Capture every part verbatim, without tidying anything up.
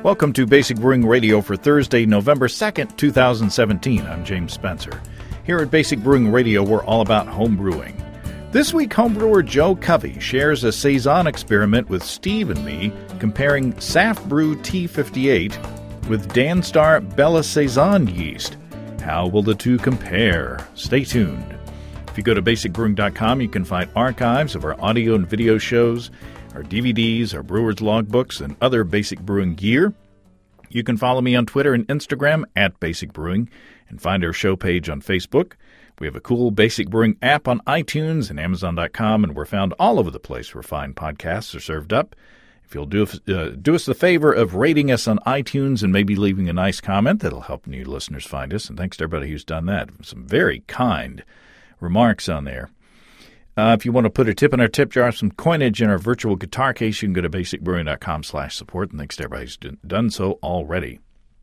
Welcome to Basic Brewing Radio for Thursday, November second, two thousand seventeen. I'm James Spencer. Here at Basic Brewing Radio, we're all about home brewing. This week, homebrewer Joe Covey shares a Saison experiment with Steve and me, comparing Saft Brew T fifty-eight with Danstar Bella Saison yeast. How will the two compare? Stay tuned. If you go to basic brewing dot com, you can find archives of our audio and video shows, our D V Ds, our brewer's logbooks, and other Basic Brewing gear. You can follow me on Twitter and Instagram at Basic Brewing and find our show page on Facebook. We have a cool Basic Brewing app on iTunes and amazon dot com, and we're found all over the place where fine podcasts are served up. If you'll do, uh, do us the favor of rating us on iTunes and maybe leaving a nice comment, that'll help new listeners find us. And thanks to everybody who's done that. Some very kind remarks on there. Uh, if you want to put a tip in our tip jar, some coinage in our virtual guitar case, you can go to basic brewing dot com slash support. And thanks to everybody who's done so already.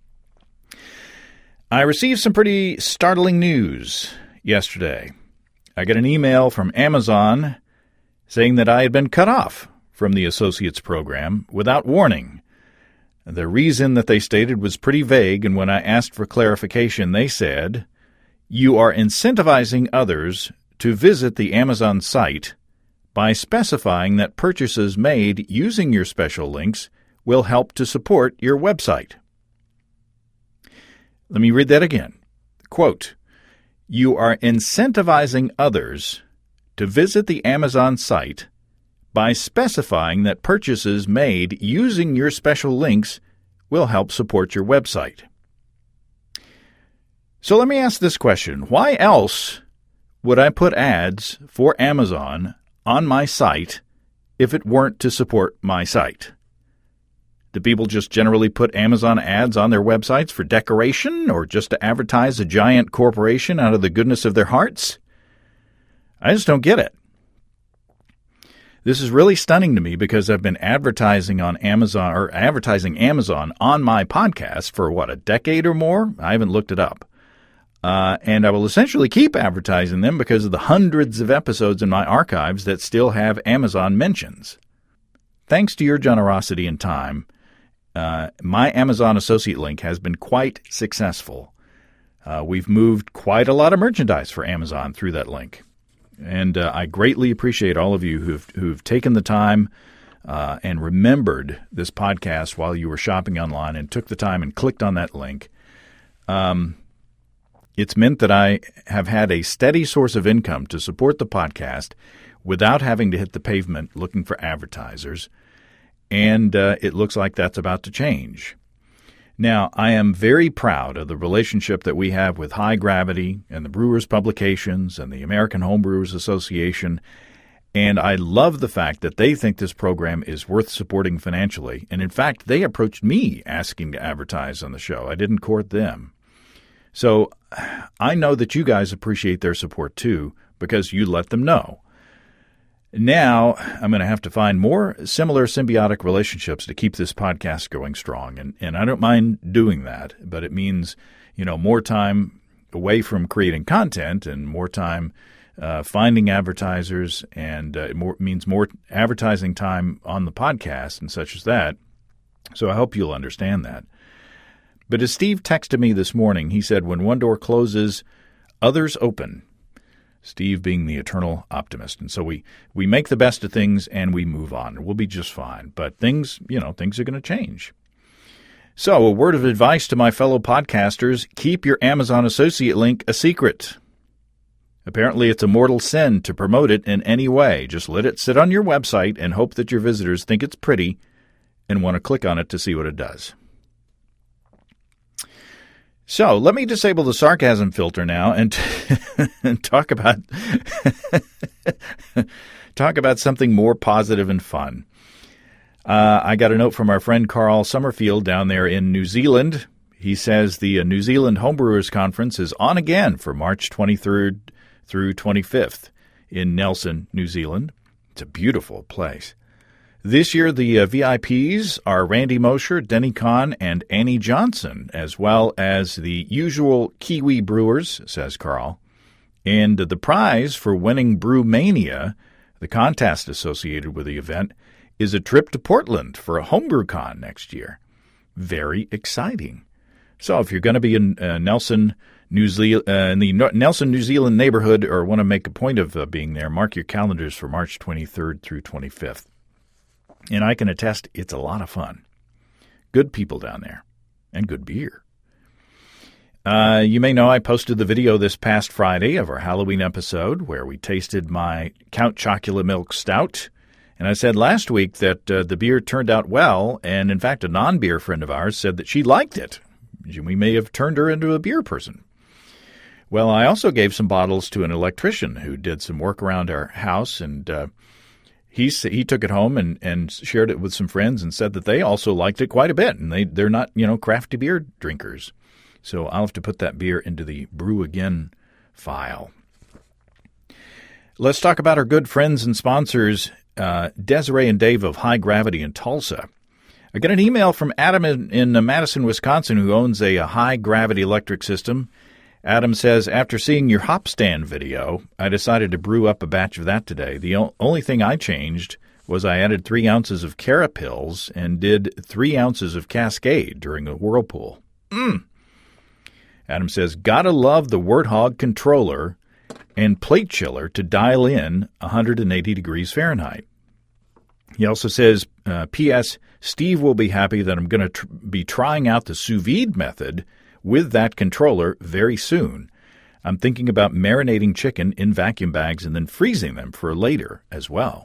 I received some pretty startling news yesterday. I got an email from Amazon saying that I had been cut off from the Associates program without warning. The reason that they stated was pretty vague, and when I asked for clarification, they said, "You are incentivizing others to visit the Amazon site by specifying that purchases made using your special links will help to support your website." Let me read that again. Quote, "You are incentivizing others to visit the Amazon site by specifying that purchases made using your special links will help support your website." So let me ask this question. Why else would I put ads for Amazon on my site if it weren't to support my site? Do people just generally put Amazon ads on their websites for decoration or just to advertise a giant corporation out of the goodness of their hearts? I just don't get it. This is really stunning to me because I've been advertising on Amazon or advertising Amazon on my podcast for, what, a decade or more? I haven't looked it up. Uh, and I will essentially keep advertising them because of the hundreds of episodes in my archives that still have Amazon mentions. Thanks to your generosity and time, uh, my Amazon associate link has been quite successful. Uh, we've moved quite a lot of merchandise for Amazon through that link. And uh, I greatly appreciate all of you who've, who've taken the time uh, and remembered this podcast while you were shopping online and took the time and clicked on that link. Um, it's meant that I have had a steady source of income to support the podcast without having to hit the pavement looking for advertisers. And uh, it looks like that's about to change. Now, I am very proud of the relationship that we have with High Gravity and the Brewers Publications and the American Homebrewers Association, and I love the fact that they think this program is worth supporting financially. And in fact, they approached me asking to advertise on the show. I didn't court them. So I know that you guys appreciate their support too because you let them know. Now, I'm going to have to find more similar symbiotic relationships to keep this podcast going strong. And, and I don't mind doing that, but it means, you know, more time away from creating content and more time uh, finding advertisers, and uh, it more, means more advertising time on the podcast and such as that. So I hope you'll understand that. But as Steve texted me this morning, he said, when one door closes, others open. Steve being the eternal optimist. And so we, we make the best of things and we move on. We'll be just fine. But things, you know, things are going to change. So a word of advice to my fellow podcasters, keep your Amazon associate link a secret. Apparently it's a mortal sin to promote it in any way. Just let it sit on your website and hope that your visitors think it's pretty and want to click on it to see what it does. So let me disable the sarcasm filter now and, and talk about talk about something more positive and fun. Uh, I got a note from our friend Carl Summerfield down there in New Zealand. He says the uh, New Zealand Homebrewers Conference is on again for March twenty-third through twenty-fifth in Nelson, New Zealand. It's a beautiful place. This year, the uh, V I Ps are Randy Mosher, Denny Kahn, and Annie Johnson, as well as the usual Kiwi brewers, says Carl. And the prize for winning Brewmania, the contest associated with the event, is a trip to Portland for a HomebrewCon next year. very exciting. So if you're going to be in uh, Nelson, New Zealand, uh, in the Nelson, New Zealand neighborhood, or want to make a point of uh, being there, mark your calendars for March twenty-third through twenty-fifth. And I can attest it's a lot of fun. Good people down there, and good beer. Uh, you may know I posted the video this past Friday of our Halloween episode where we tasted my Count Chocula Milk Stout. And I said last week that uh, the beer turned out well, and in fact a non-beer friend of ours said that she liked it. We may have turned her into a beer person. Well, I also gave some bottles to an electrician who did some work around our house, and uh, he he took it home and, and shared it with some friends and said that they also liked it quite a bit, and they, they're not, you know, crafty beer drinkers. So I'll have to put that beer into the Brew Again file. Let's talk about our good friends and sponsors, uh, Desiree and Dave of High Gravity in Tulsa. I got an email from Adam in, in Madison, Wisconsin, who owns a, a high-gravity electric system. Adam says, after seeing your hop stand video, I decided to brew up a batch of that today. The o- only thing I changed was I added three ounces of Carapils and did three ounces of Cascade during a whirlpool. Mmm. Adam says, gotta love the Warthog controller and plate chiller to dial in one hundred eighty degrees Fahrenheit. He also says, uh, P S Steve will be happy that I'm going to tr- be trying out the sous vide method with that controller very soon. I'm thinking about marinating chicken in vacuum bags and then freezing them for later as well.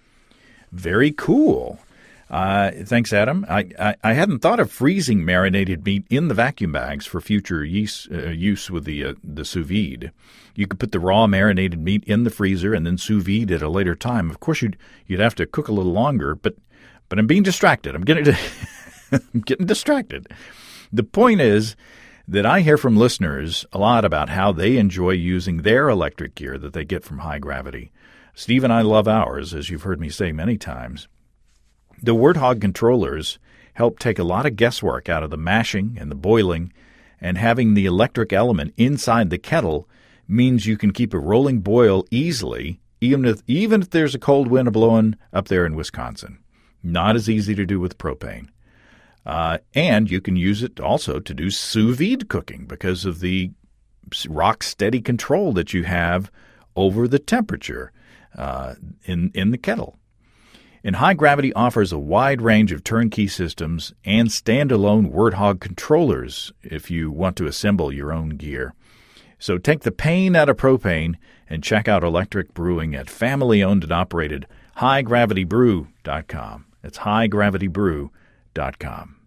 Very cool. Uh, thanks, Adam. I, I, I hadn't thought of freezing marinated meat in the vacuum bags for future use, uh, use with the uh, the sous vide. You could put the raw marinated meat in the freezer and then sous vide at a later time. Of course, you'd you'd have to cook a little longer, but but I'm being distracted. I'm getting I'm getting distracted. The point is that I hear from listeners a lot about how they enjoy using their electric gear that they get from High Gravity. Steve and I love ours, as you've heard me say many times. The Warthog controllers help take a lot of guesswork out of the mashing and the boiling, and having the electric element inside the kettle means you can keep a rolling boil easily, even if, even if there's a cold wind blowing up there in Wisconsin. Not as easy to do with propane. Uh, and you can use it also to do sous vide cooking because of the rock-steady control that you have over the temperature uh, in, in the kettle. And High Gravity offers a wide range of turnkey systems and standalone Warthog controllers if you want to assemble your own gear. So take the pain out of propane and check out electric brewing at family-owned and operated high gravity brew dot com. It's high gravity brew dot com.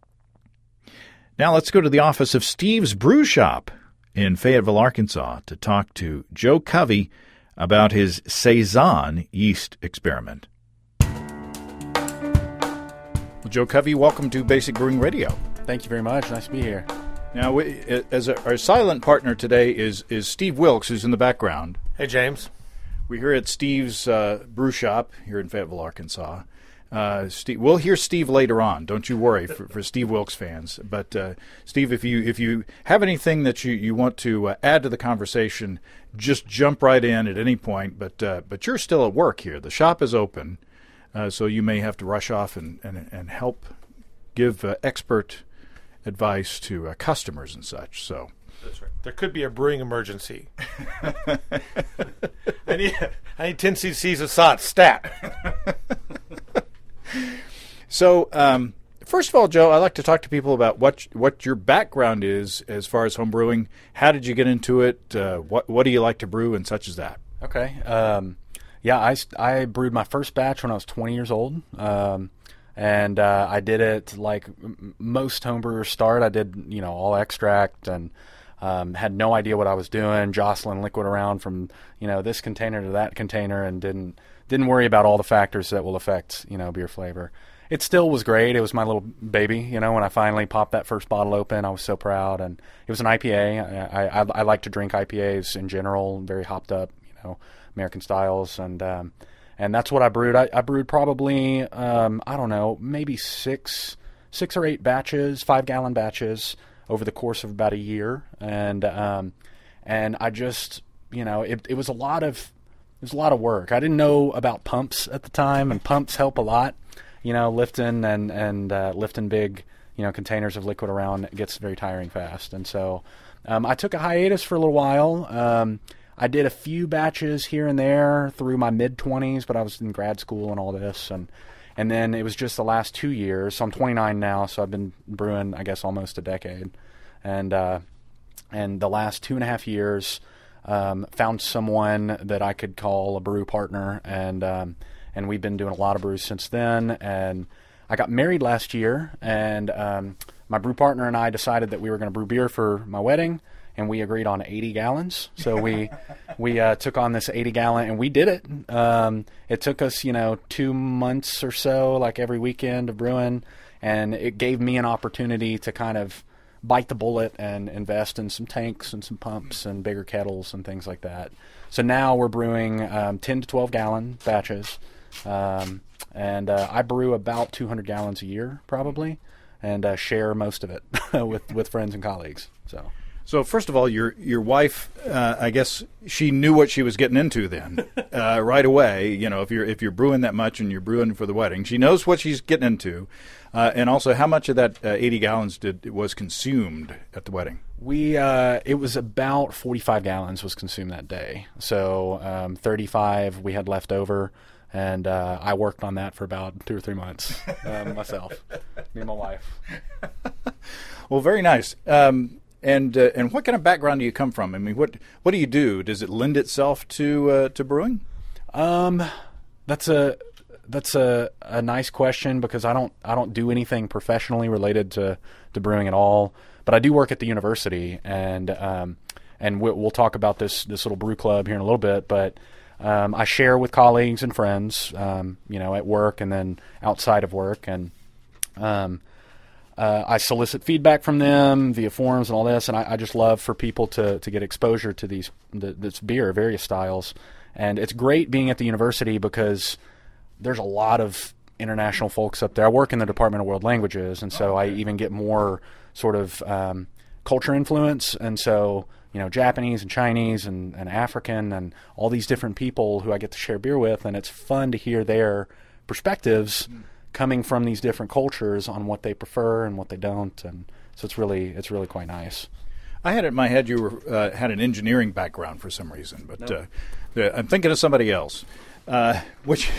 Now let's go to the office of Steve's Brew Shop in Fayetteville, Arkansas, to talk to Joe Covey about his Saison yeast experiment. Well, Joe Covey, welcome to Basic Brewing Radio. Thank you very much. Nice to be here. Now, we, as a, our silent partner today is is Steve Wilkes, who's in the background. Hey, James. We're here at Steve's uh, Brew Shop here in Fayetteville, Arkansas. Uh, Steve, we'll hear Steve later on. Don't you worry for, for Steve Wilkes fans. But uh, Steve, if you if you have anything that you, you want to uh, add to the conversation, just jump right in at any point. But uh, but you're still at work here. The shop is open. Uh, so you may have to rush off and, and, and help give uh, expert advice to uh, customers and such. So that's right. There could be a brewing emergency. I need I need ten C Cs of S O T stat. So um, first of all, Joe, I'd like to talk to people about what what your background is as far as home brewing. How did you get into it? Uh, what what do you like to brew and such as that? Okay. Um, Yeah, I, I brewed my first batch when I was twenty years old, um, and uh, I did it like m- most homebrewers start. I did, you know, all extract and um, had no idea what I was doing, jostling liquid around from, you know, this container to that container, and didn't didn't worry about all the factors that will affect, you know, beer flavor. It still was great. It was my little baby, you know. When I finally popped that first bottle open, I was so proud, and it was an I P A. I, I, I like to drink I P As in general, very hopped up, you know. American styles, and um, and that's what I brewed. I, I brewed probably um, I don't know, maybe six six or eight batches, five gallon batches over the course of about a year, and um, and I just you know it it was a lot of it was a lot of work. I didn't know about pumps at the time, and pumps help a lot, you know, lifting and and uh, lifting big you know, containers of liquid around, it gets very tiring fast. And so um, I took a hiatus for a little while. Um, I did a few batches here and there through my mid-twenties, but I was in grad school and all this. And and then it was just the last two years. So I'm twenty-nine now, so I've been brewing, I guess, almost a decade. And, uh, and the last two and a half years, um, found someone that I could call a brew partner, and um, and we've been doing a lot of brews since then. And I got married last year, and um, my brew partner and I decided that we were going to brew beer for my wedding, and we agreed on eighty gallons. So we we uh, took on this eighty gallon, and we did it. Um, it took us, you know, two months or so, like every weekend of brewing, and it gave me an opportunity to kind of bite the bullet and invest in some tanks and some pumps and bigger kettles and things like that. So now we're brewing um, ten to twelve gallon batches. Um, and uh, I brew about two hundred gallons a year probably, and uh, share most of it with, with friends and colleagues. So So first of all, your your wife, uh, I guess she knew what she was getting into then, uh, right away. You know, if you're if you're brewing that much and you're brewing for the wedding, she knows what she's getting into, uh, and also how much of that uh, eighty gallons did was consumed at the wedding. We uh, it was about forty-five gallons was consumed that day. So um, thirty-five we had left over, and uh, I worked on that for about two or three months um, myself, me and my wife. Well, very nice. Um, And uh, and what kind of background do you come from? I mean, what what do you do? Does it lend itself to uh, to brewing? Um, that's a that's a, a nice question, because I don't I don't do anything professionally related to, to brewing at all. But I do work at the university, and um, and we'll, we'll talk about this this little brew club here in a little bit. But um, I share with colleagues and friends, um, you know, at work and then outside of work, and um. Uh, I solicit feedback from them via forums and all this, and I, I just love for people to, to get exposure to these the, this beer, various styles. And it's great being at the university because there's a lot of international folks up there. I work in the Department of World Languages, and so I even get more sort of um, culture influence. And so, you know, Japanese and Chinese and, and African and all these different people who I get to share beer with, and it's fun to hear their perspectives mm. coming from these different cultures on what they prefer and what they don't, and so it's really it's really quite nice. I had it in my head you were, uh, had an engineering background for some reason, but nope. uh, I'm thinking of somebody else. Uh, which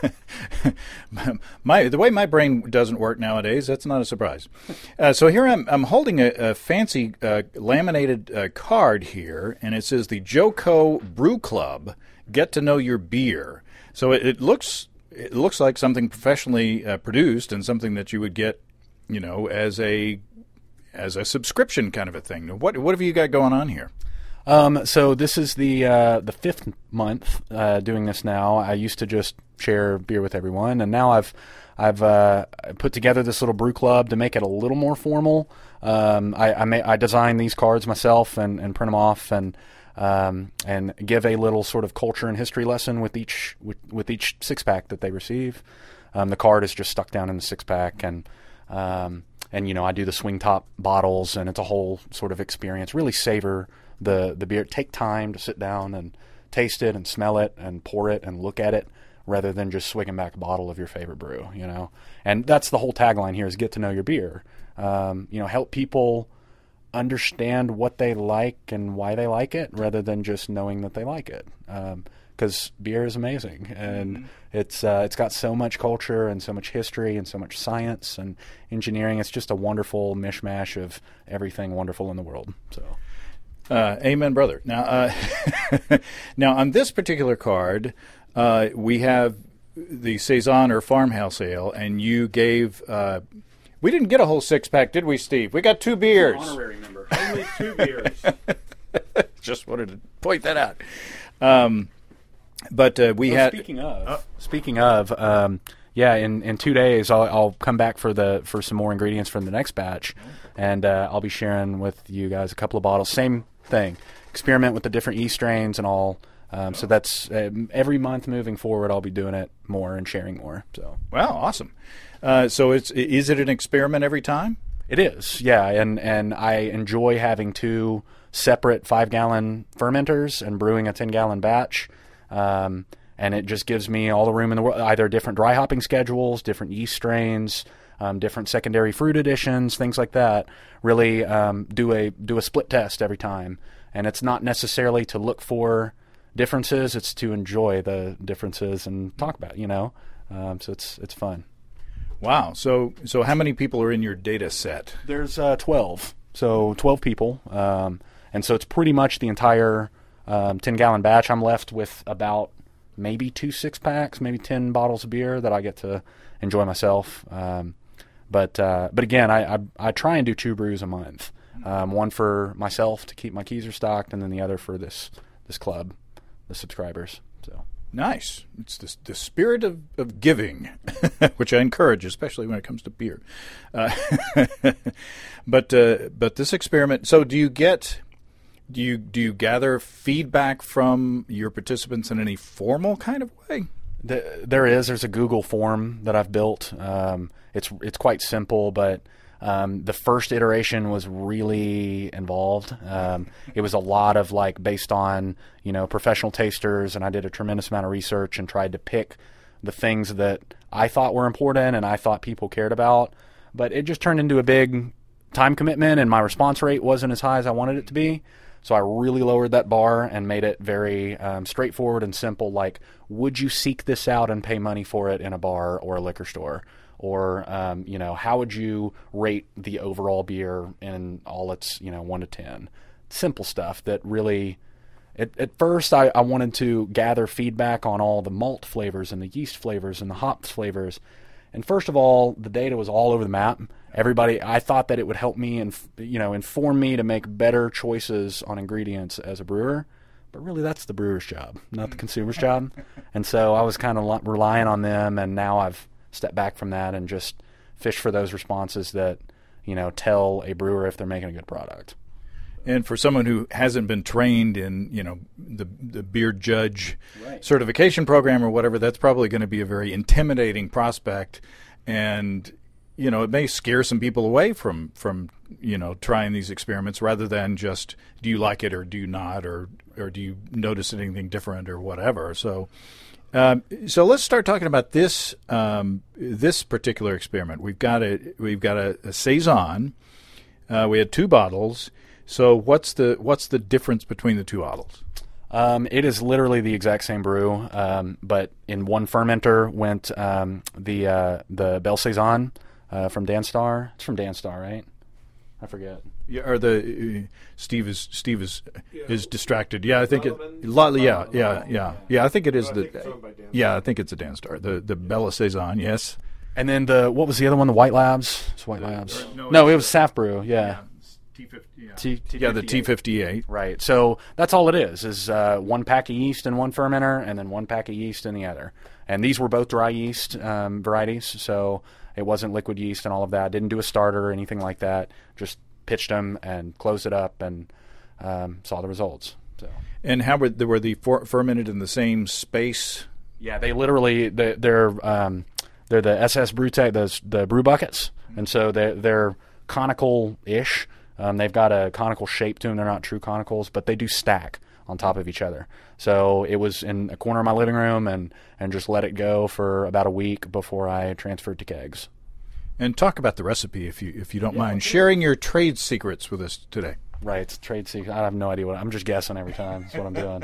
my the way my brain doesn't work nowadays, that's not a surprise. Uh, so here I'm I'm holding a, a fancy uh, laminated uh, card here, and it says the Joco Brew Club. Get to know your beer. So it, it looks. It looks like something professionally uh, produced and something that you would get, you know, as a as a subscription kind of a thing. What what have you got going on here? Um, so this is the uh, the fifth month uh, doing this now. I used to just share beer with everyone, and now I've I've uh, put together this little brew club to make it a little more formal. Um, I I, may, I designed these cards myself and, and print them off, and Um, and give a little sort of culture and history lesson with each with, with each six pack that they receive. Um, the card is just stuck down in the six pack, and um, and you know I do the swing top bottles, and it's a whole sort of experience. Really savor the the beer. Take time to sit down and taste it and smell it and pour it and look at it, rather than just swigging back a bottle of your favorite brew. You know, and that's the whole tagline here: is get to know your beer. Um, you know, help people understand what they like and why they like it, rather than just knowing that they like it. Because um, beer is amazing, and mm-hmm. it's uh, it's got so much culture and so much history and so much science and engineering. It's just a wonderful mishmash of everything wonderful in the world. So, uh, amen, brother. Now, uh, now on this particular card, uh, we have the Saison or Farmhouse Ale, and you gave. Uh, We didn't get a whole six-pack, did we, Steve? We got two beers. Honorary member. Only two beers. Just wanted to point that out. Um, but uh, we well, had. Speaking of, uh, speaking of, um, yeah, in, in two days I'll, I'll come back for the for some more ingredients from the next batch, and uh, I'll be sharing with you guys a couple of bottles. Same thing. Experiment with the different yeast strains and all. Um, so that's uh, every month moving forward. I'll be doing it more and sharing more. So wow, awesome. Uh, so it's is it an experiment every time? It is, yeah, and and I enjoy having two separate five gallon fermenters and brewing a ten gallon batch, um, and it just gives me all the room in the world. Either different dry hopping schedules, different yeast strains, um, different secondary fruit additions, things like that. Really um, do a do a split test every time, and it's not necessarily to look for differences; it's to enjoy the differences and talk about it, you know. Um, so it's it's fun. Wow. So so how many people are in your data set? There's uh, twelve, so twelve people, um, and so it's pretty much the entire um, ten gallon batch. I'm left with about maybe two six packs, maybe ten bottles of beer that I get to enjoy myself. Um, but uh, but again, I, I I try and do two brews a month, um, one for myself to keep my keys stocked, and then the other for this this club, the subscribers. So. Nice. It's the, the spirit of, of giving, which I encourage, especially when it comes to beer. Uh, but uh, but this experiment. So do you get do you do you gather feedback from your participants in any formal kind of way? The, there is. There's a Google form that I've built. Um, it's it's quite simple, but um, the first iteration was really involved. Um, it was a lot of like based on you know professional tasters, and I did a tremendous amount of research and tried to pick the things that I thought were important and I thought people cared about. But it just turned into a big time commitment, and my response rate wasn't as high as I wanted it to be. So I really lowered that bar and made it very um, straightforward and simple. Like, would you seek this out and pay money for it in a bar or a liquor store? Or, um, you know, how would you rate the overall beer in all its, you know, one to ten? Simple stuff that really, at, at first I, I wanted to gather feedback on all the malt flavors and the yeast flavors and the hops flavors. And first of all, the data was all over the map. Everybody, I thought that it would help me and, you know, inform me to make better choices on ingredients as a brewer. But really, that's the brewer's job, not the consumer's job. And so I was kind of relying on them, and now I've stepped back from that and just fish for those responses that, you know, tell a brewer if they're making a good product. And for someone who hasn't been trained in, you know, the the beer judge right. certification program or whatever, that's probably going to be a very intimidating prospect. And, you know, it may scare some people away from, from, you know, trying these experiments rather than just, do you like it or do you not, or, or do you notice anything different or whatever. So um, so let's start talking about this um, this particular experiment. We've got a, we've got a, a Saison. Uh, we had two bottles. So what's the what's the difference between the two bottles? Um, it is literally the exact same brew, um, but in one fermenter went um, the uh, the Belle Saison uh, from Danstar. It's from Danstar, right? I forget. Yeah, or the uh, Steve is Steve is Yeah. is distracted. Yeah, I think it. Lallemand? Lo- yeah, Lallemand. yeah, yeah, yeah. I think it is No, I the. think it's owned by Danstar. Yeah, I think it's a Danstar. The the Belle Saison. Yes. And then the what was the other one? The White Labs. It's White The- Labs. or- no, No, it's it was Saf Brew. Yeah. T fifty. Yeah. T- T yeah, the T fifty-eight. Right. So that's all it is, is uh, one pack of yeast in one fermenter and then one pack of yeast in the other. And these were both dry yeast um, varieties, so it wasn't liquid yeast and all of that. Didn't do a starter or anything like that. Just pitched them and closed it up and um, saw the results. So. And how were they, were they for, fermented in the same space? Yeah, they literally, they, they're um, they're the S S Brewtech, the, the brew buckets. And so they're, they're conical-ish. Um, they've got a conical shape to them. They're not true conicals, but they do stack on top of each other. So it was in a corner of my living room and, and just let it go for about a week before I transferred to kegs. And talk about the recipe if you if you don't mind sharing your trade secrets with us today. Right, it's a trade secret. I have no idea what I'm just guessing every time. That's what I'm doing.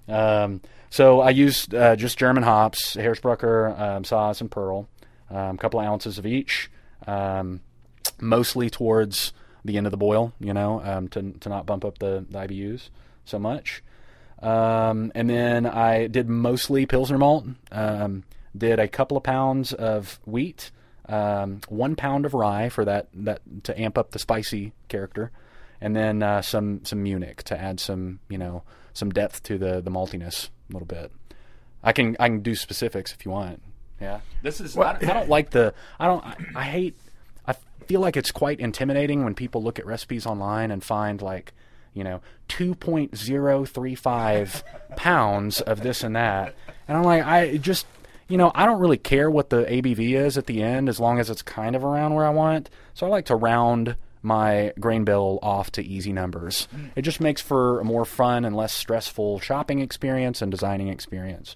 Um, so I used uh, just German hops, Hersbrucker, um, Saaz, and Pearl, a um, couple of ounces of each, um, mostly towards the end of the boil, you know, um, to to not bump up the, the I B Us so much. Um, and then I did mostly Pilsner malt. Um, did a couple of pounds of wheat, um, one pound of rye for that that to amp up the spicy character, and then uh, some some Munich to add some you know some depth to the the maltiness a little bit. I can I can do specifics if you want. Yeah, this is I, I don't like the I don't I, I hate. I feel like it's quite intimidating when people look at recipes online and find like, you know, two point zero three five pounds of this and that. And I'm like, I just, you know, I don't really care what the A B V is at the end as long as it's kind of around where I want. So I like to round my grain bill off to easy numbers. It just makes for a more fun and less stressful shopping experience and designing experience.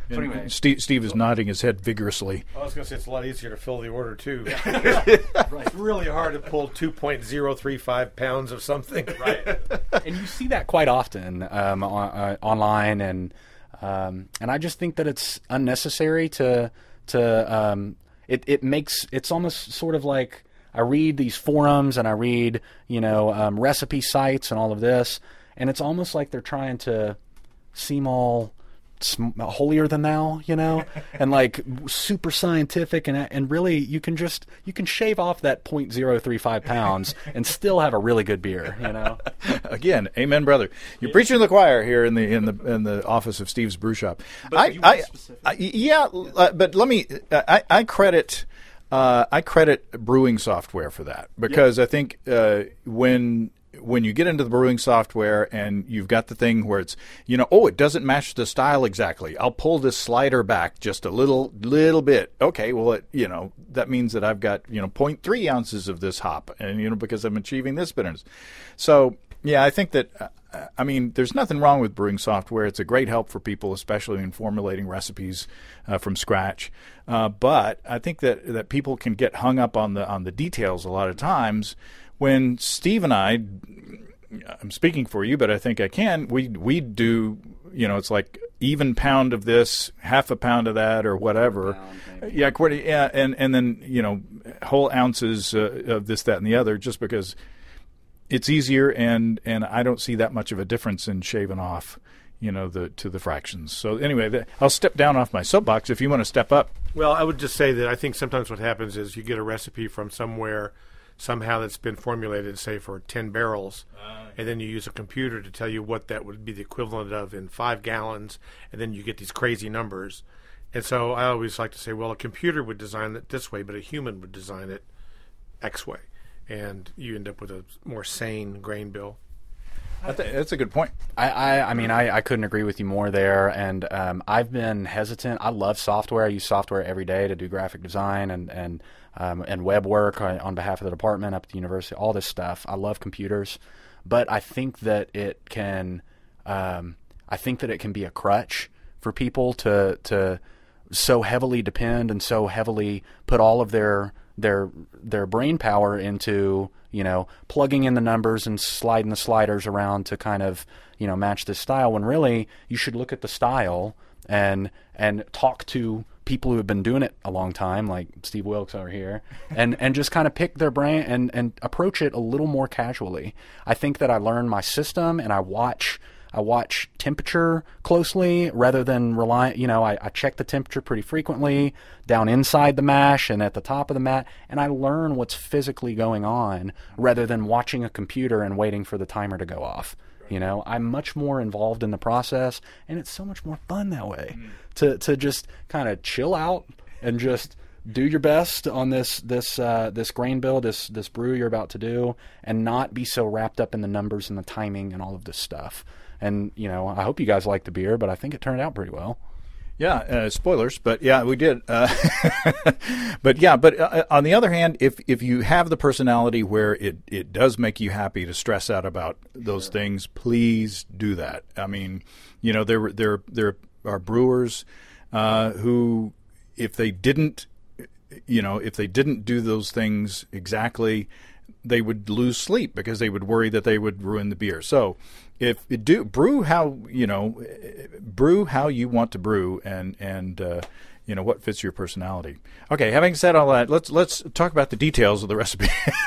So anyway, Steve, Steve is nodding his head vigorously. I was going to say it's a lot easier to fill the order, too. right. It's really hard to pull two point zero three five pounds of something. Right. And you see that quite often um, on, uh, online, and um, and I just think that it's unnecessary to to um, it it makes it's almost sort of like I read these forums and I read you know um, recipe sites and all of this, and it's almost like they're trying to seem all sm- holier than thou, you know, and like super scientific, and and really you can just you can shave off that point zero three five pounds and still have a really good beer, you know. Again, amen, brother. You're yeah. preaching to the choir here in the in the in the office of Steve's Brew Shop. But I, you I, I yeah, uh, but let me. I, I credit. Uh, I credit brewing software for that, because yeah. I think uh, when when you get into the brewing software and you've got the thing where it's, you know, oh, it doesn't match the style exactly. I'll pull this slider back just a little little bit. Okay, well, it, you know, that means that I've got, you know, zero point three ounces of this hop, and, you know, because I'm achieving this bitterness. So, yeah, I think that, uh, I mean, there's nothing wrong with brewing software. It's a great help for people, especially in formulating recipes uh, from scratch. Uh, but I think that, that people can get hung up on the on the details a lot of times. When Steve and I, I'm speaking for you, but I think I can, we we do, you know, it's like even pound of this, half a pound of that, or whatever. Pound, yeah, quarter, yeah, and, and then, you know, whole ounces uh, of this, that, and the other, just because it's easier, and, and I don't see that much of a difference in shaving off, you know, the to the fractions. So anyway, the, I'll step down off my soapbox if you want to step up. Well, I would just say that I think sometimes what happens is you get a recipe from somewhere, somehow that's been formulated, say, for ten barrels, uh, and then you use a computer to tell you what that would be the equivalent of in five gallons, and then you get these crazy numbers. And so I always like to say, well, a computer would design it this way, but a human would design it X way. And you end up with a more sane grain bill. I th- that's a good point. I, I, I mean, I, I couldn't agree with you more there. And um, I've been hesitant. I love software. I use software every day to do graphic design and, and Um, and web work on behalf of the department up at the university, all this stuff. I love computers, but I think that it can, um, I think that it can be a crutch for people to to so heavily depend and so heavily put all of their their their brain power into, you know, plugging in the numbers and sliding the sliders around to kind of, you know, match this style. When really you should look at the style and and talk to people who have been doing it a long time, like Steve Wilkes over here, and, and just kind of pick their brain and, and approach it a little more casually. I think that I learn my system, and I watch I watch temperature closely rather than rely, you know, I, I check the temperature pretty frequently down inside the mash and at the top of the mat, and I learn what's physically going on rather than watching a computer and waiting for the timer to go off. You know, I'm much more involved in the process, and it's so much more fun that way. Mm. To to just kind of chill out and just do your best on this this uh, this grain bill, this this brew you're about to do, and not be so wrapped up in the numbers and the timing and all of this stuff. And you know, I hope you guys like the beer, but I think it turned out pretty well. Yeah, uh, spoilers, but yeah, we did. Uh, but yeah, but uh, on the other hand, if if you have the personality where it, it does make you happy to stress out about those sure. things, please do that. I mean, you know, there there there are brewers uh, who, if they didn't, you know, if they didn't do those things exactly, they would lose sleep because they would worry that they would ruin the beer. So if you do brew how, you know, brew how you want to brew, and, and, uh, you know, what fits your personality. Okay. Having said all that, let's, let's talk about the details of the recipe.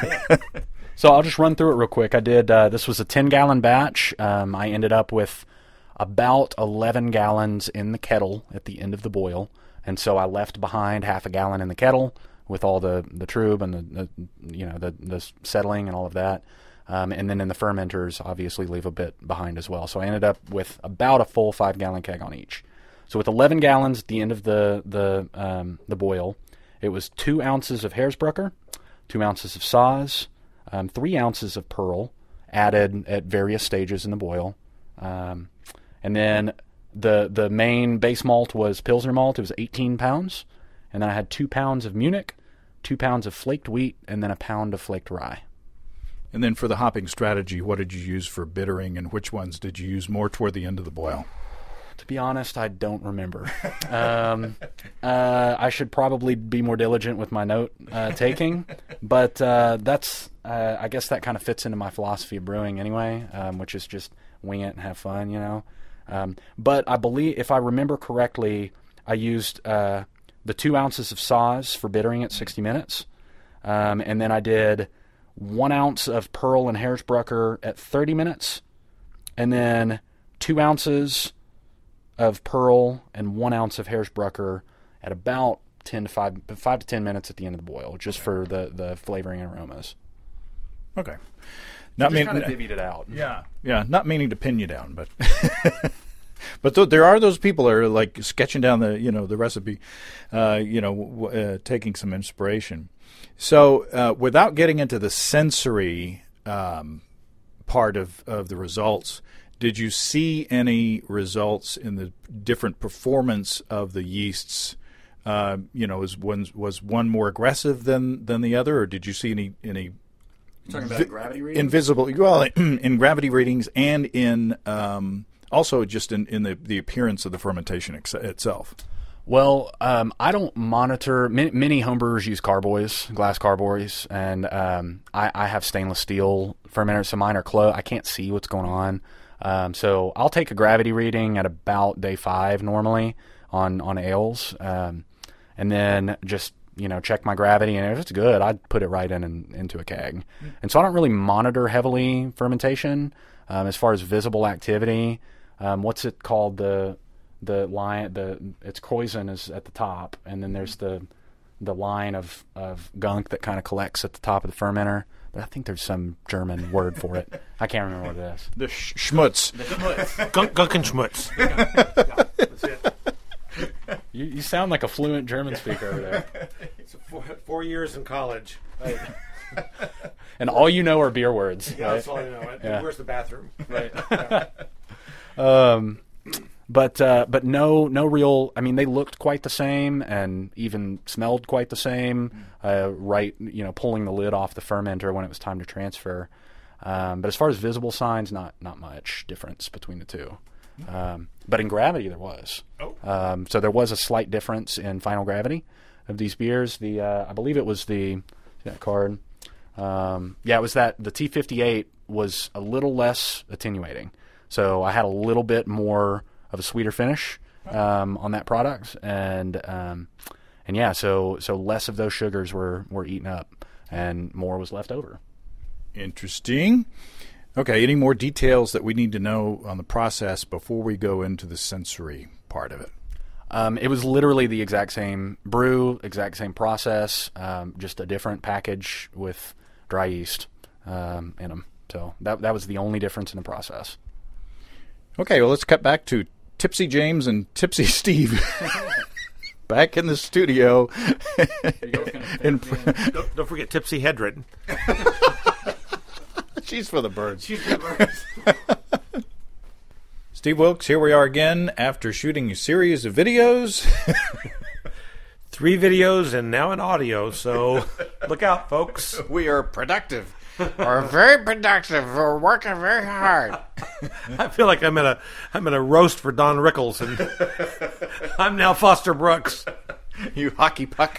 So I'll just run through it real quick. I did, uh, this was a ten gallon batch. Um, I ended up with about eleven gallons in the kettle at the end of the boil. And so I left behind half a gallon in the kettle with all the, the trub and the, the you know the, the settling and all of that, um, and then in the fermenters obviously leave a bit behind as well. So I ended up with about a full five gallon keg on each. So with eleven gallons at the end of the the um, the boil, it was two ounces of Hersbrucker, two ounces of Saaz, um, three ounces of Pearl added at various stages in the boil, um, and then the the main base malt was Pilsner malt. It was eighteen pounds. And then I had two pounds of Munich, two pounds of flaked wheat, and then a pound of flaked rye. And then for the hopping strategy, what did you use for bittering, and which ones did you use more toward the end of the boil? To be honest, I don't remember. um, uh, I should probably be more diligent with my note uh, taking, but uh, that's uh, I guess that kind of fits into my philosophy of brewing anyway, um, which is just wing it and have fun, you know. Um, but I believe, if I remember correctly, I used uh, the two ounces of Saaz for bittering at sixty minutes, um, and then I did one ounce of Pearl and Hersbrucker at thirty minutes, and then two ounces of Pearl and one ounce of Hersbrucker at about ten to five, five to ten minutes at the end of the boil, just for the, the flavoring and aromas. Okay. Not just mean, kind of divvied it out. Yeah, yeah. Not meaning to pin you down, but but th- there are those people that are like sketching down the you know the recipe, uh, you know, w- uh, taking some inspiration. So uh, without getting into the sensory um, part of, of the results, did you see any results in the different performance of the yeasts? Uh, you know, was one was one more aggressive than, than the other, or did you see any any You're talking about vi- gravity readings? Invisible, well, in gravity readings and in um, also just in, in the, the appearance of the fermentation ex- itself? Well, um, I don't monitor. Many, many homebrewers use carboys, glass carboys, and um, I, I have stainless steel fermenters, so mine are closed. I can't see what's going on. Um, so I'll take a gravity reading at about day five normally on, on ales, um, and then just you know, check my gravity, and if it's good, I'd put it right in and into a keg. Mm-hmm. And so I don't really monitor heavily fermentation um, as far as visible activity. Um, what's it called? The the line, the its Kreuzen is at the top, and then there's the the line of, of gunk that kind of collects at the top of the fermenter. But I think there's some German word for it. I can't remember what it is. The sh- schmutz. The schmutz. Gunk, gunk and schmutz. Yeah, that's it. You, you sound like a fluent German speaker over there. It's four, four years in college. Right. And all you know are beer words. Yeah, right? that's all I know. Yeah. Where's the bathroom? Right. um, but uh, but no no real. I mean, they looked quite the same and even smelled quite the same. Uh, right, you know, pulling the lid off the fermenter when it was time to transfer. Um, but as far as visible signs, not not much difference between the two. Um, but in gravity, there was. Oh. Um, so there was a slight difference in final gravity of these beers. The uh, I believe it was the that card. Um, yeah, it was that the T fifty-eight was a little less attenuating. So I had a little bit more of a sweeter finish um, on that product, and um, and yeah, so so less of those sugars were were eaten up, and more was left over. Interesting. Okay, any more details that we need to know on the process before we go into the sensory part of it? Um, it was literally the exact same brew, exact same process, um, just a different package with dry yeast um, in them. So that that was the only difference in the process. Okay, well, let's cut back to Tipsy James and Tipsy Steve. Back in the studio. in fr- don't, don't forget Tipsy Hedren. She's for the birds. She's for the birds. Steve Wilkes, here we are again after shooting a series of videos. Three videos and now an audio, so look out, folks. We are productive. We're very productive. We're working very hard. I feel like I'm in a I'm in a roast for Don Rickles, and I'm now Foster Brooks. You hockey puck.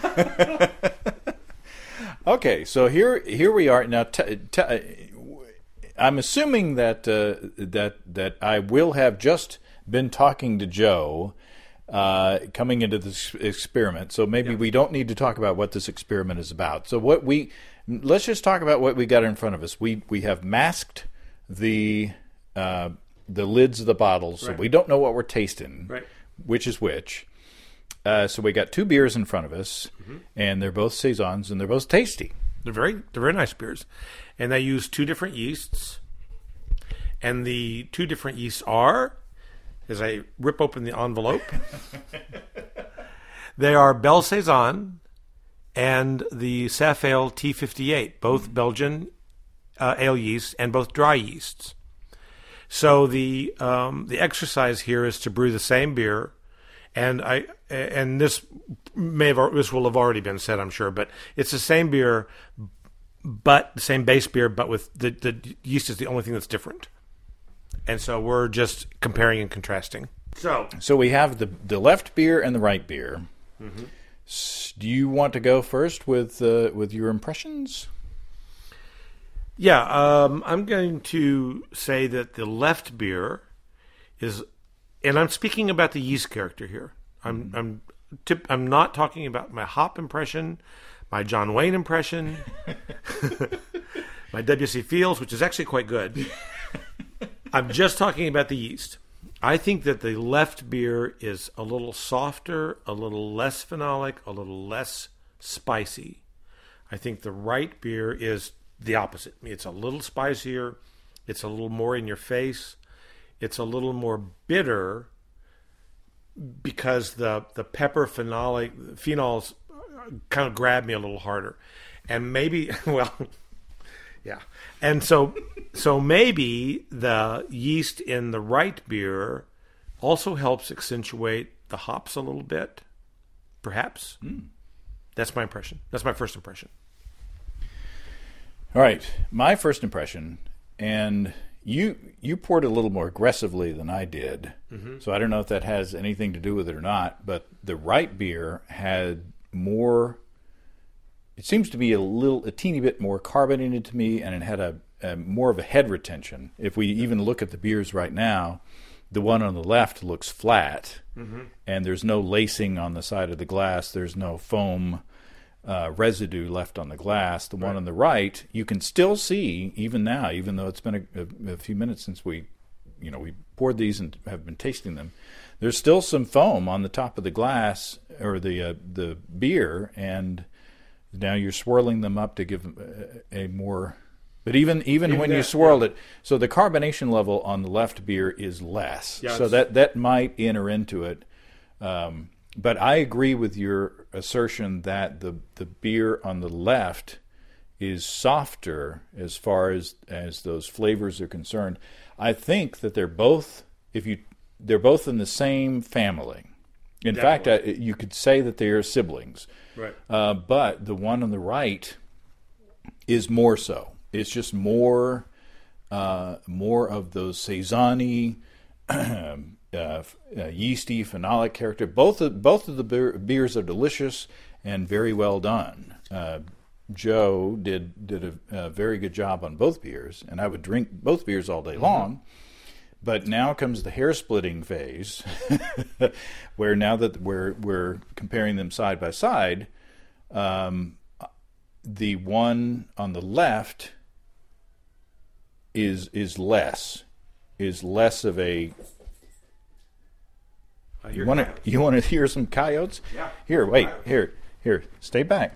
Okay, so here here we are now. T- t- I'm assuming that uh, that that I will have just been talking to Joe uh, coming into this experiment. So maybe yeah. we don't need to talk about what this experiment is about. So what we let's just talk about what we got in front of us. We we have masked the uh, the lids of the bottles, right. So we don't know what we're tasting, right. which is which. Uh, so we got two beers in front of us, mm-hmm. and they're both saisons, and they're both tasty. They're very, they're very nice beers, and they use two different yeasts. And the two different yeasts are, as I rip open the envelope, they are Belle Saison and the Saf Ale T fifty-eight, both mm-hmm. Belgian uh, ale yeasts and both dry yeasts. So the um, the exercise here is to brew the same beer. And I and this may have this will have already been said, I'm sure, but it's the same beer, but the same base beer, but with the, the yeast is the only thing that's different. And so we're just comparing and contrasting. So, So we have the the left beer and the right beer. Mm-hmm. S- do you want to go first with uh, with your impressions? yeah, um, I'm going to say that the left beer is, and I'm speaking about the yeast character here. I'm mm-hmm. I'm tip, I'm not talking about my hop impression, my John Wayne impression, my W C Fields, which is actually quite good. I'm just talking about the yeast. I think that the left beer is a little softer, a little less phenolic, a little less spicy. I think the right beer is the opposite. It's a little spicier. It's a little more in your face. It's a little more bitter because the, the pepper phenolic phenols kind of grab me a little harder. And maybe, well... Yeah. And so so maybe the yeast in the right beer also helps accentuate the hops a little bit. Perhaps. Mm. That's my impression. That's my first impression. All right. My first impression, and you you poured a little more aggressively than I did. Mm-hmm. So I don't know if that has anything to do with it or not, but the right beer had more... It seems to be a little, a teeny bit more carbonated to me, and it had a, a more of a head retention. If we even look at the beers right now, the one on the left looks flat, mm-hmm. and there's no lacing on the side of the glass. There's no foam uh, residue left on the glass. The right. one on the right, you can still see even now, even though it's been a, a, a few minutes since we, you know, we poured these and have been tasting them. There's still some foam on the top of the glass or the uh, the beer, and now you're swirling them up to give a, a more... But even even, even when that, you swirled yeah. it, so the carbonation level on the left beer is less. Yeah, so that, that might enter into it. Um, but I agree with your assertion that the, the beer on the left is softer as far as, as those flavors are concerned. I think that they're both, if you, they're both in the same family. In Definitely. fact, I, you could say that they are siblings. Right. Uh, but the one on the right is more so. It's just more, uh, more of those saison-y, uh, uh, yeasty, phenolic character. Both of both of the beer, beers are delicious and very well done. Uh, Joe did did a, a very good job on both beers, and I would drink both beers all day mm-hmm. long. But now comes the hair-splitting phase, where now that we're we're comparing them side by side, um, the one on the left is is less is less of a. You want to you want to hear some coyotes? Yeah. Here, wait. Here, here. Stay back.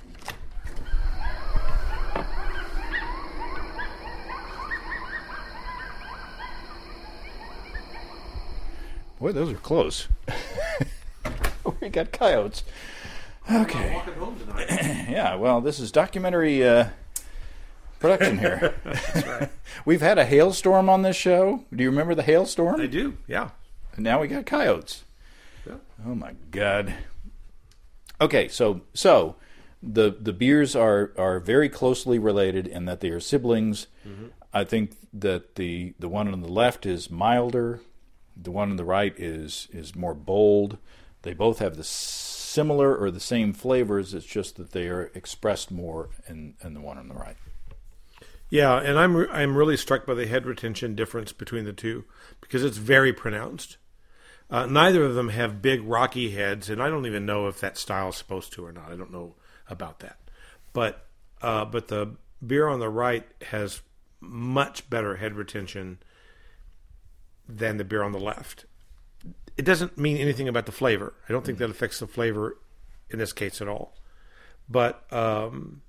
Boy, those are close. We got coyotes. Okay. I'm walking home tonight. Yeah, well, this is documentary uh, production here. That's right. We've had a hailstorm on this show. Do you remember the hailstorm? I do, yeah. And now we got coyotes. Yeah. Oh, my God. Okay, so so the the beers are, are very closely related in that they are siblings. Mm-hmm. I think that the, the one on the left is milder. The one on the right is is more bold. They both have the similar or the same flavors. It's just that they are expressed more in, in the one on the right. Yeah, and I'm re- I'm really struck by the head retention difference between the two because it's very pronounced. Uh, neither of them have big rocky heads, and I don't even know if that style is supposed to or not. I don't know about that. But uh, but the beer on the right has much better head retention than the beer on the left. It doesn't mean anything about the flavor. I don't think that affects the flavor in this case at all. But um,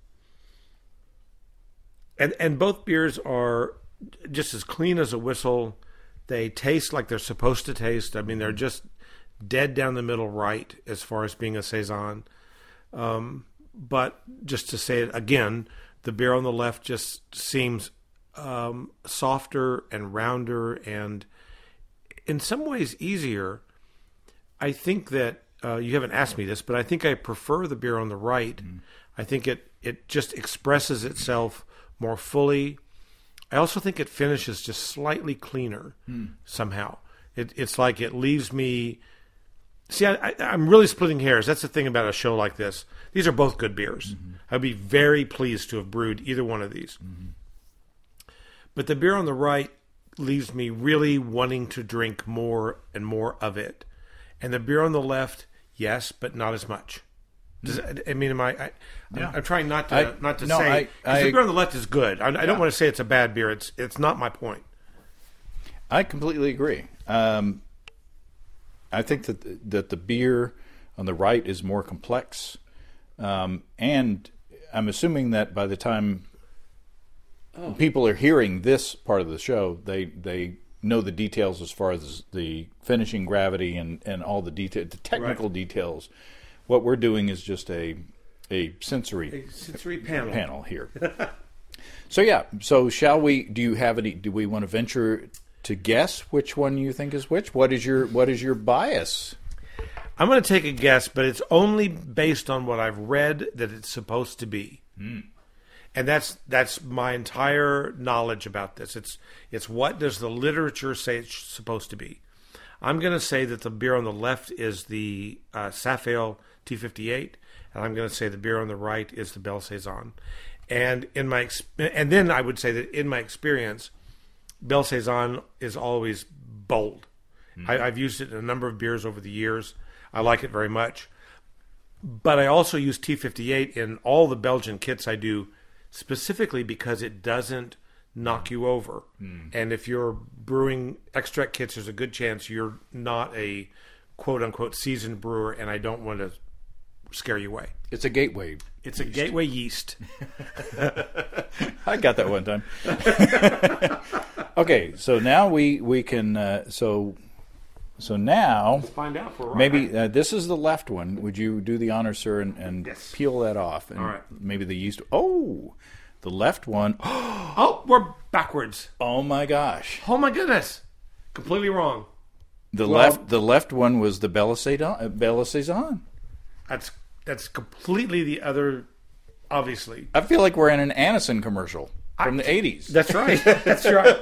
and and both beers are just as clean as a whistle. They taste like they're supposed to taste. I mean, they're just dead down the middle right as far as being a saison. Um, but just to say it again, the beer on the left just seems um, softer and rounder and in some ways easier. I think that uh, you haven't asked me this, but I think I prefer the beer on the right. Mm. I think it, it just expresses itself more fully. I also think it finishes just slightly cleaner mm. somehow. It, it's like it leaves me. See, I, I, I'm really splitting hairs. That's the thing about a show like this. These are both good beers. Mm-hmm. I'd be very pleased to have brewed either one of these. Mm-hmm. But the beer on the right leaves me really wanting to drink more and more of it. And the beer on the left, yes, but not as much. Does, I mean, am I? I yeah. I'm, I'm trying not to I, not to no, say I, 'cause I, the beer on the left is good. I, I yeah. don't want to say it's a bad beer. It's it's not my point. I completely agree. Um, I think that the, that the beer on the right is more complex, um, and I'm assuming that by the time oh. people are hearing this part of the show, they they know the details as far as the finishing gravity and, and all the detail, the technical right. details. What we're doing is just a a sensory a sensory panel panel here. So yeah, so shall we? Do you have any? Do we want to venture to guess which one you think is which? What is your What is your bias? I'm going to take a guess, but it's only based on what I've read that it's supposed to be, mm. and that's that's my entire knowledge about this. It's it's what does the literature say it's supposed to be. I'm going to say that the beer on the left is the uh, Safale T fifty-eight, and I'm going to say the beer on the right is the Belle Saison. And in my ex- and then I would say that in my experience, Belle Saison is always bold. Mm-hmm. I, I've used it in a number of beers over the years. I like it very much. But I also use T fifty-eight in all the Belgian kits I do, specifically because it doesn't knock you over. Mm. And if you're brewing extract kits, there's a good chance you're not a quote-unquote seasoned brewer, and I don't want to scare you away. It's a gateway. It's a yeast. gateway yeast. I got that one time. Okay, so now we we can uh, so so now let's find out for maybe uh, this is the left one. Would you do the honor, sir, and, and yes. peel that off? And all right. Maybe the yeast. Oh, the left one. Oh, we're backwards. Oh my gosh. Oh my goodness. Completely wrong. The well, left the left one was the Belle Saison. Belle Saison. That's that's completely the other. Obviously, I feel like we're in an Anacin commercial from I, the eighties. That's right. That's right.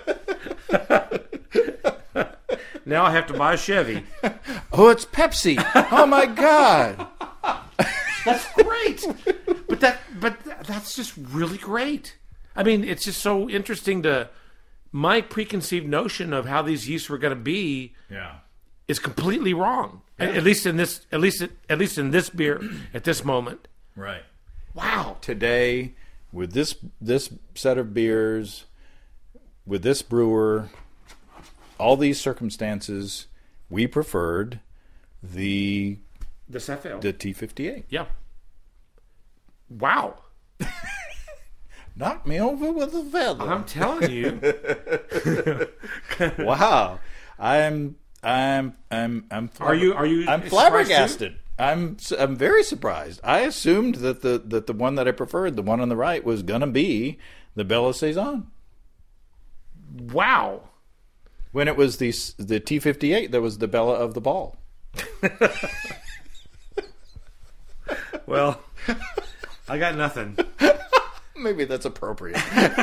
Now I have to buy a Chevy. Oh, it's Pepsi. Oh my God. That's great. But that but that's just really great. I mean, it's just so interesting to my preconceived notion of how these yeasts were going to be. Yeah. Is completely wrong. Yeah. At, at least in this at least at least in this beer at this moment. Right. Wow. Today, with this this set of beers, with this brewer, all these circumstances, we preferred the the Safale. The T fifty-eight. Yeah. Wow. Knocked me over with a feather. I'm telling you. Wow. I'm I'm I'm I'm Are you are you I'm flabbergasted. I'm I'm very surprised. I assumed that the that the one that I preferred, the one on the right, was gonna be the Belle Saison. Wow. When it was the the T fifty-eight that was the Bella of the Ball. Well, I got nothing. Maybe that's appropriate.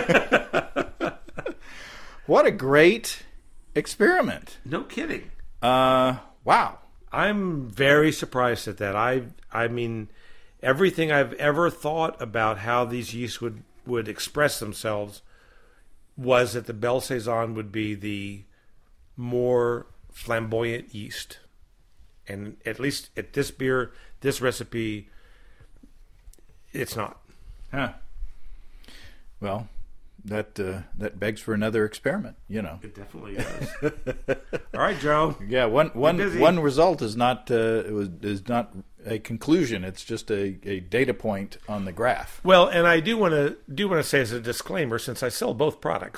What a great experiment. No kidding. Uh, wow. I'm very surprised at that. I I mean, everything I've ever thought about how these yeasts would, would express themselves was that the Belle Saison would be the more flamboyant yeast. And at least at this beer, this recipe, it's not. Huh. Well, that uh, that begs for another experiment, you know. It definitely does. All right, Joe. Yeah, one one one result is not uh, it was is not a conclusion. It's just a, a data point on the graph. Well, and I do want to do want to say as a disclaimer, since I sell both products,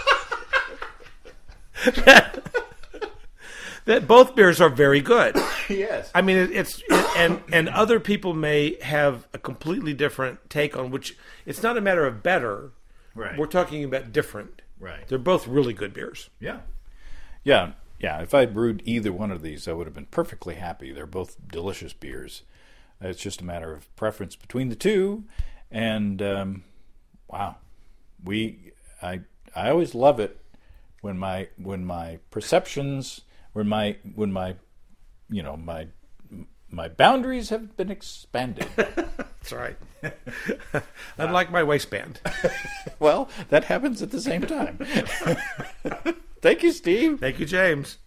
that, that both beers are very good. Yes. I mean, it, it's it, and and other people may have a completely different take on which. It's not a matter of better. Right. We're talking about different. Right. They're both really good beers. Yeah. Yeah. Yeah. If I brewed either one of these, I would have been perfectly happy. They're both delicious beers. It's just a matter of preference between the two. And um, wow, we I I always love it when my when my perceptions when my when my you know my my boundaries have been expanded. That's right. Unlike my waistband. Well, that happens at the same time. Thank you, Steve. Thank you, James.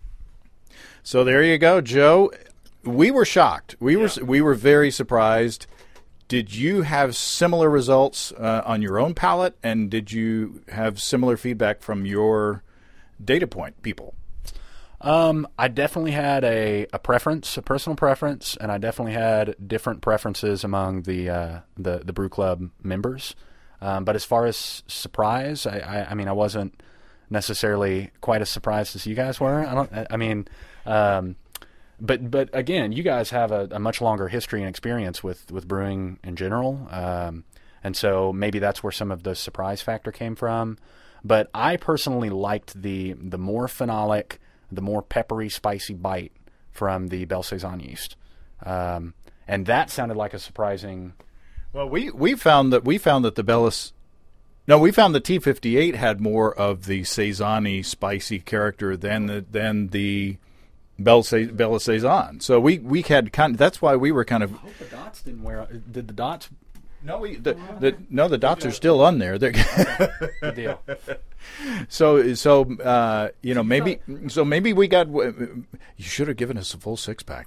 So there you go, Joe. We were shocked. We yeah. were we were very surprised. Did you have similar results uh, on your own palette, and did you have similar feedback from your data point people? Um, I definitely had a, a preference, a personal preference, and I definitely had different preferences among the uh, the, the brew club members. Um, but as far as surprise, I, I, I mean, I wasn't necessarily quite as surprised as you guys were. I don't. I mean, um, but but again, you guys have a, a much longer history and experience with, with brewing in general, um, and so maybe that's where some of the surprise factor came from. But I personally liked the the more phenolic, the more peppery, spicy bite from the Belle Saison yeast, um, and that sounded like a surprising. Well, we, we found that we found that the Bellis, no, we found the T fifty-eight had more of the Saison-y spicy character than the than the Belle Belle Saison. So we, we had kind of, that's why we were kind of. I hope the dots didn't wear. Did the dots? No, we the, the no the dots are still on there. They're okay. Good deal. So so uh, you know maybe so maybe we got. You should have given us a full six pack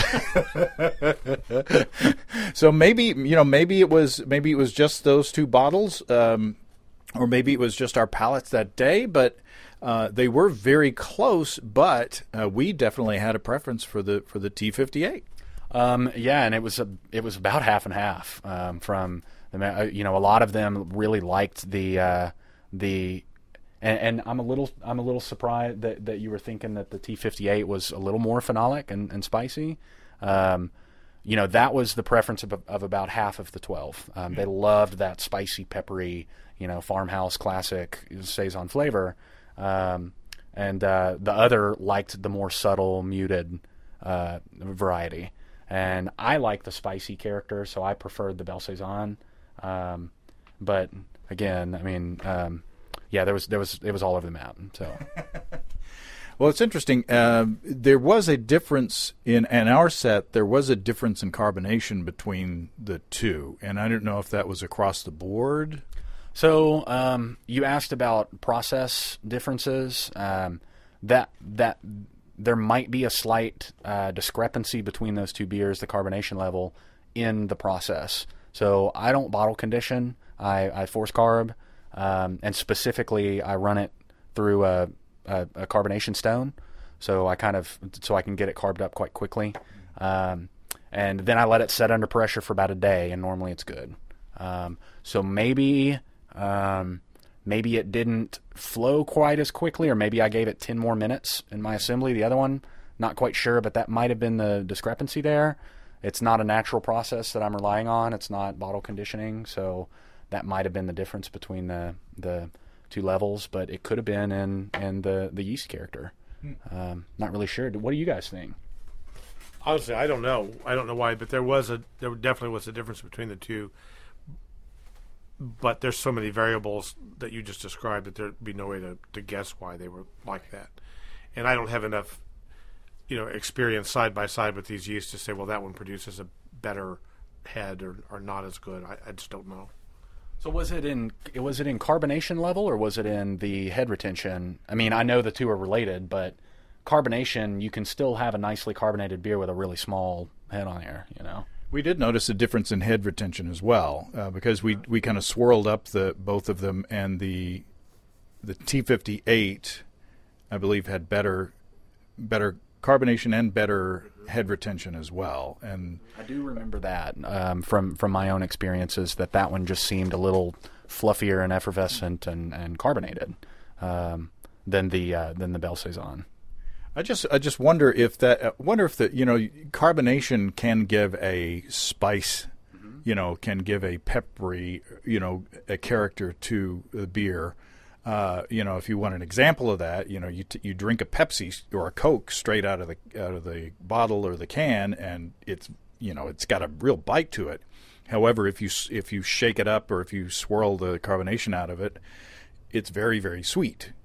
there, Joe. So maybe you know maybe it was maybe it was just those two bottles, um, or maybe it was just our palates that day. But uh, they were very close. But uh, we definitely had a preference for the for the T fifty-eight. Um, yeah, and it was a, it was about half and half. Um, from the, you know, a lot of them really liked the uh, the, and, and I'm a little I'm a little surprised that, that you were thinking that the T fifty-eight was a little more phenolic and, and spicy. Um, you know, that was the preference of, of about half of the twelve. Um, they loved that spicy, peppery, you know, farmhouse classic Saison flavor, um, and uh, the other liked the more subtle, muted uh, variety. And I like the spicy character, so I preferred the Belle Saison. Um, but again, I mean, um, yeah, there was there was it was all over the map. So, well, it's interesting. Uh, there was a difference in, in our set. There was a difference in carbonation between the two, and I don't know if that was across the board. So um, you asked about process differences. Um, that that. There might be a slight uh, discrepancy between those two beers, the carbonation level, in the process. So I don't bottle condition. I, I force carb, um, and specifically I run it through a, a, a carbonation stone. So I kind of so I can get it carbed up quite quickly, um, and then I let it set under pressure for about a day, and normally it's good. Um, so maybe. Um, Maybe it didn't flow quite as quickly, or maybe I gave it ten more minutes in my assembly. The other one, not quite sure, but that might have been the discrepancy there. It's not a natural process that I'm relying on. It's not bottle conditioning, so that might have been the difference between the the two levels, but it could have been in, in the, the yeast character. Um, not really sure. What do you guys think? Honestly, I don't know. I don't know why, but there was a there definitely was a difference between the two. But there's so many variables that you just described that there'd be no way to, to guess why they were like that. And I don't have enough, you know, experience side by side with these yeasts to say, well, that one produces a better head or, or not as good. I, I just don't know. So was it in was it in carbonation level, or was it in the head retention? I mean, I know the two are related, but carbonation, you can still have a nicely carbonated beer with a really small head on air, you know. We did notice a difference in head retention as well, uh, because we we kind of swirled up the both of them, and the the T fifty-eight, I believe, had better better carbonation and better head retention as well. And I do remember that um, from from my own experiences, that that one just seemed a little fluffier and effervescent and, and carbonated um, than the uh, than the Belle Saison. I just I just wonder if that uh, wonder if the you know carbonation can give a spice, mm-hmm. you know, can give a peppery, you know, a character to the beer. Uh, you know, if you want an example of that, you know, you t- you drink a Pepsi or a Coke straight out of the out of the bottle or the can, and it's you know it's got a real bite to it. However, if you if you shake it up or if you swirl the carbonation out of it, it's very very sweet.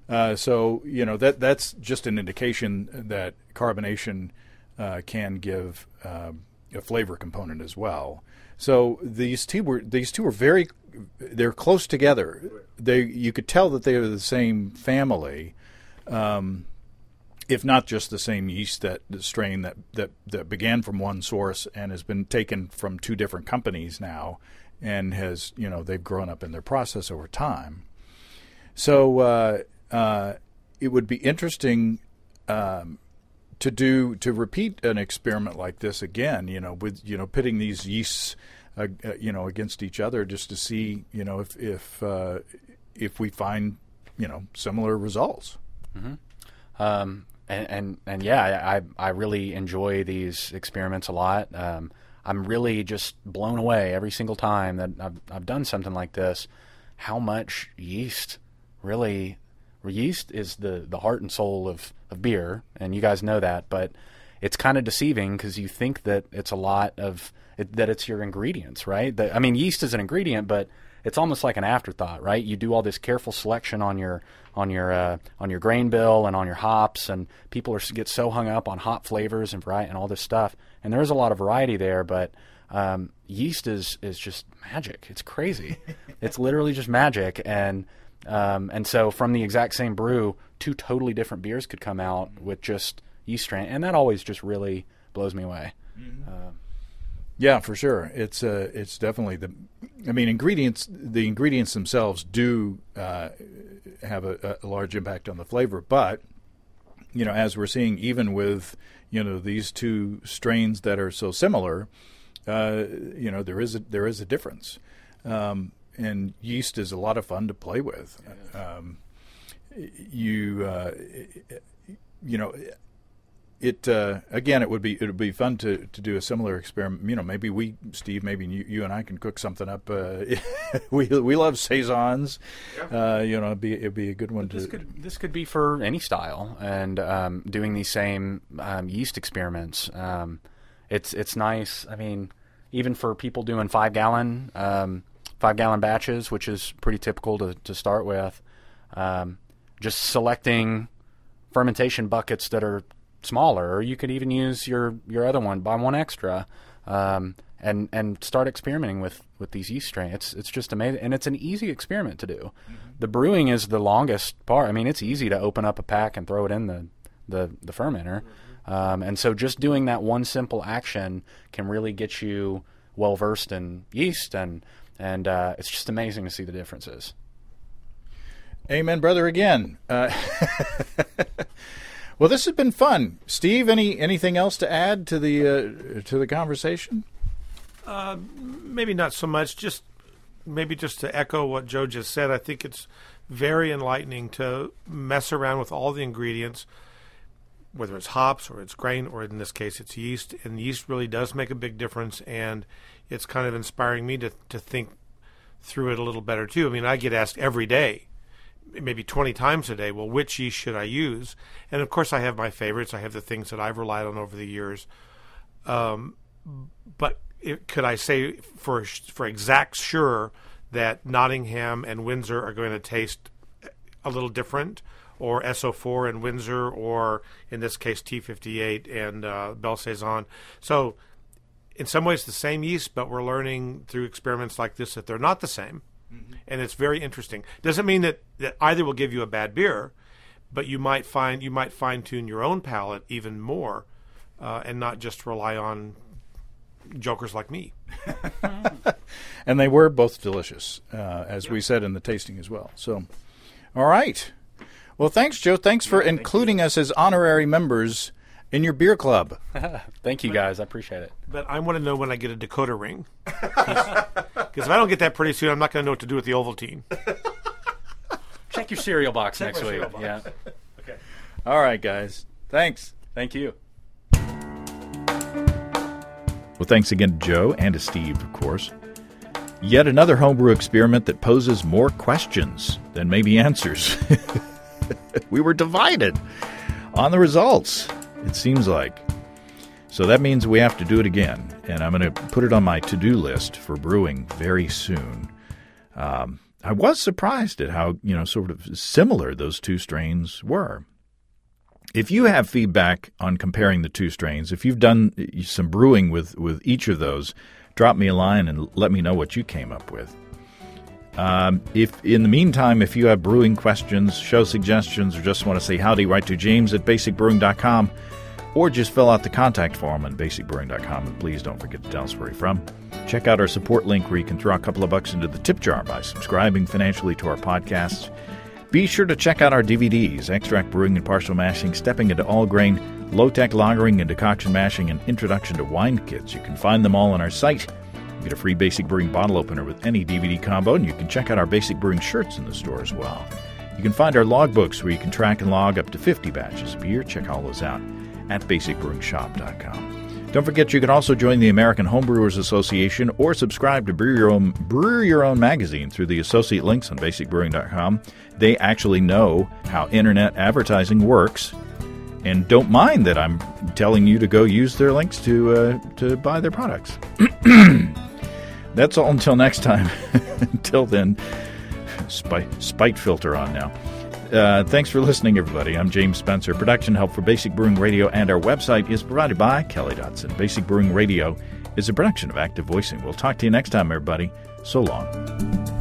Uh, so, you know, that that's just an indication that carbonation uh, can give uh, a flavor component as well. So these two were these two were very they're close together. They you could tell that they were the same family, um, if not just the same yeast that the strain that, that that began from one source and has been taken from two different companies now, and has you know they've grown up in their process over time. So uh, uh, it would be interesting. Um, To do to repeat an experiment like this again, you know, with you know pitting these yeasts, uh, uh, you know, against each other, just to see, you know, if if uh, if we find, you know, similar results. Mm-hmm. Um, and, and and yeah, I I really enjoy these experiments a lot. Um, I'm really just blown away every single time that I've I've done something like this. How much yeast really. Yeast is the, the heart and soul of, of beer, and you guys know that, but it's kind of deceiving because you think that it's a lot of it, that it's your ingredients, right? That, I mean, yeast is an ingredient, but it's almost like an afterthought, right? You do all this careful selection on your on your uh, on your grain bill and on your hops, and people are get so hung up on hop flavors and variety and all this stuff, and there is a lot of variety there, but um, yeast is is just magic. It's crazy. It's literally just magic, and Um, and so from the exact same brew, two totally different beers could come out with just yeast strain, and that always just really blows me away. Mm-hmm. Uh, yeah, for sure. It's uh, it's definitely the. I mean, ingredients. The ingredients themselves do uh, have a, a large impact on the flavor, but you know, as we're seeing, even with you know these two strains that are so similar, uh, you know, there is a there is a difference. Um, And yeast is a lot of fun to play with. Yeah. Um, you, uh, you know, it uh, again. It would be it would be fun to, to do a similar experiment. You know, maybe we, Steve, maybe you, you and I can cook something up. Uh, we we love saisons. Yeah. Uh, you know, it'd be it'd be a good one but this to. Could, this could be for any style, and um, doing these same um, yeast experiments. Um, it's it's nice. I mean, even for people doing five gallon. Um, five gallon batches, which is pretty typical to, to start with. Um, just selecting fermentation buckets that are smaller, or you could even use your, your other one, buy one extra, um, and, and start experimenting with, with these yeast strains. It's, it's just amazing. And it's an easy experiment to do. Mm-hmm. The brewing is the longest part. I mean, it's easy to open up a pack and throw it in the, the, the fermenter. Mm-hmm. Um, and so just doing that one simple action can really get you well versed in yeast, and And uh, it's just amazing to see the differences. Amen, brother, again. Uh, well, this has been fun. Steve, any anything else to add to the uh, to the conversation? Uh, maybe not so much. Just maybe just to echo what Joe just said. I think it's very enlightening to mess around with all the ingredients, whether it's hops or it's grain or in this case it's yeast. And yeast really does make a big difference, and it's kind of inspiring me to, to think through it a little better too. I mean, I get asked every day, maybe twenty times a day, well, which yeast should I use? And of course I have my favorites. I have the things that I've relied on over the years. Um, but it, could I say for for exact sure that Nottingham and Windsor are going to taste a little different, or S O four and Windsor, or in this case T fifty-eight and uh, Belle Saison? So in some ways the same yeast, but we're learning through experiments like this that they're not the same. Mm-hmm. And it's very interesting. Doesn't mean that, that either will give you a bad beer, but you might find you might fine tune your own palate even more, uh, and not just rely on jokers like me. And they were both delicious, uh, as yeah. we said in the tasting as well. So, all right. Well, thanks, Joe. Thanks for yeah, including thank us as honorary members in your beer club. Thank you, guys. I appreciate it. But I want to know when I get a Dakota ring. Because if I don't get that pretty soon, I'm not going to know what to do with the Ovaltine. Check your cereal box Check next week. Box. Yeah. Okay. All right, guys. Thanks. Thank you. Well, thanks again to Joe and to Steve, of course. Yet another homebrew experiment that poses more questions than maybe answers. We were divided on the results, it seems like. So that means we have to do it again, and I'm going to put it on my to-do list for brewing very soon. Um, I was surprised at how, you know, sort of similar those two strains were. If you have feedback on comparing the two strains, if you've done some brewing with, with each of those, drop me a line and let me know what you came up with. Um, if in the meantime, if you have brewing questions, show suggestions, or just want to say howdy, write to James at basic brewing dot com, or just fill out the contact form on basic brewing dot com, and please don't forget to tell us where you're from. Check out our support link where you can throw a couple of bucks into the tip jar by subscribing financially to our podcasts. Be sure to check out our D V Ds, Extract Brewing and Partial Mashing, Stepping into All Grain, Low-Tech Lagering and Decoction Mashing, and Introduction to Wine Kits. You can find them all on our site. You get a free Basic Brewing bottle opener with any D V D combo, and you can check out our Basic Brewing shirts in the store as well. You can find our logbooks where you can track and log up to fifty batches of beer. Check all those out at basic brewing shop dot com. Don't forget you can also join the American Homebrewers Association or subscribe to Brew Your Own, Brew Your Own magazine through the associate links on basic brewing dot com. They actually know how internet advertising works and don't mind that I'm telling you to go use their links to uh, to buy their products. That's all until next time. Until then, spite, spite filter on now. Uh, thanks for listening, everybody. I'm James Spencer. Production help for Basic Brewing Radio and our website is provided by Kelly Dotson. Basic Brewing Radio is a production of Active Voicing. We'll talk to you next time, everybody. So long.